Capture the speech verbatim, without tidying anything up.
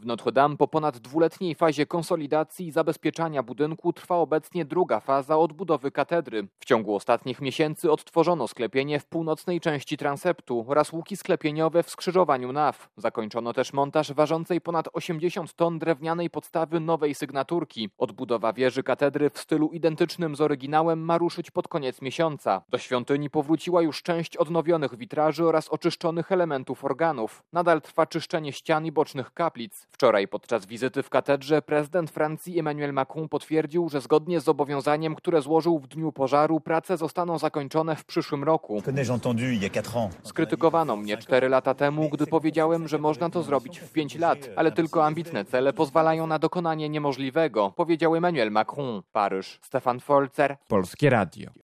Notre Dame po ponad dwuletniej fazie konsolidacji i zabezpieczania budynku trwa obecnie druga faza odbudowy katedry. W ciągu ostatnich miesięcy odtworzono sklepienie w północnej części transeptu oraz łuki sklepieniowe w skrzyżowaniu naw. Zakończono też montaż ważącej ponad osiemdziesiąt ton drewnianej podstawy nowej sygnaturki. Odbudowa wieży katedry w stylu identycznym z oryginałem ma ruszyć pod koniec miesiąca. Do świątyni powróciła już część odnowionych witraży oraz oczyszczonych elementów organów. Nadal trwa czyszczenie ścian i bocznych kaplic. Wczoraj podczas wizyty w katedrze prezydent Francji Emmanuel Macron potwierdził, że zgodnie z zobowiązaniem, które złożył w dniu pożaru, prace zostaną zakończone w przyszłym roku. Skrytykowano mnie cztery lata temu, gdy powiedziałem, że można to zrobić w pięć lat, ale tylko ambitne cele pozwalają na dokonanie niemożliwego, powiedział Emmanuel Macron. Paryż. Stefan Folzer. Polskie Radio.